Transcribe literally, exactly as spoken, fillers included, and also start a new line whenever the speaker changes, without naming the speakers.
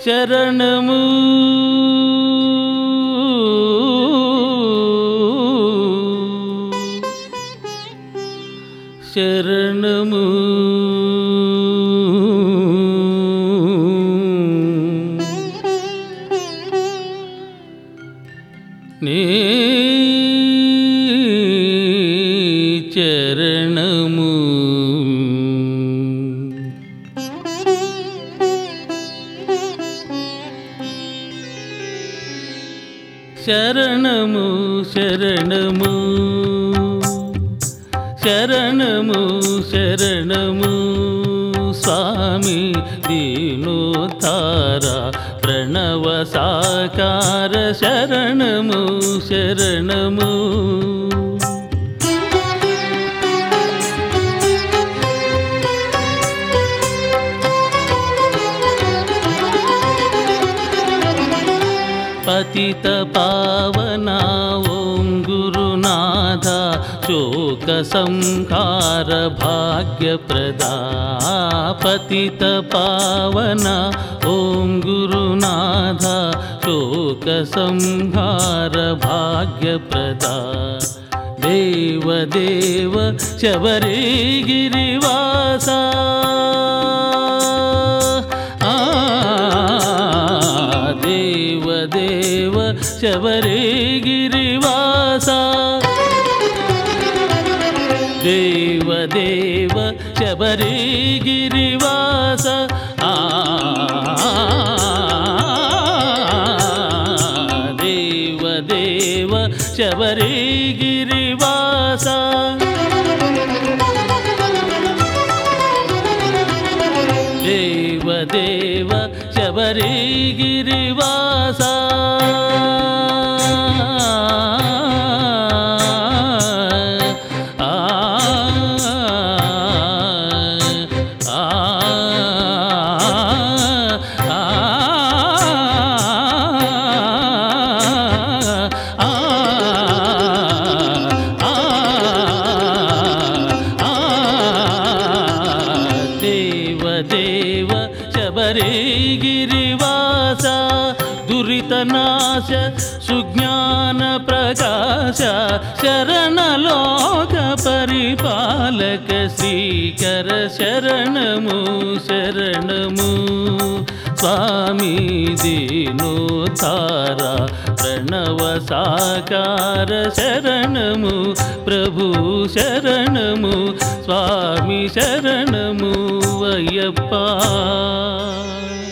శరణము శరణము నీ చరణము శరణము శరణము శరణము శరణము స్వామి దీనోద్ధార ప్రణవ సాకార శరణము శరణము పతిత పావనా ఓం గురునాథ శోక సంహార భాగ్యప్రదా పతిత పావనా ఓం గురునాథ శోక సంహార భాగ్యప్రదా దేవ దేవ శబరిగిరివాస దేవ దేవ శబరిగిరివాస దేవ దేవ శబరిగిరివాస దేవ దేవ శబరిగిరివాస దేవ దేవ శబరిగిరివాస దేవ శబరిగిరివాస దురితనాశ సుజ్ఞాన ప్రకాశ శరణలోక పరిపాలక శ్రీకర శరణము శరణము స్వామి దీనోద్ధార ప్రణవ సాకార శరణము ప్రభు శరణము స్వామి శరణము అయ్యప్ప.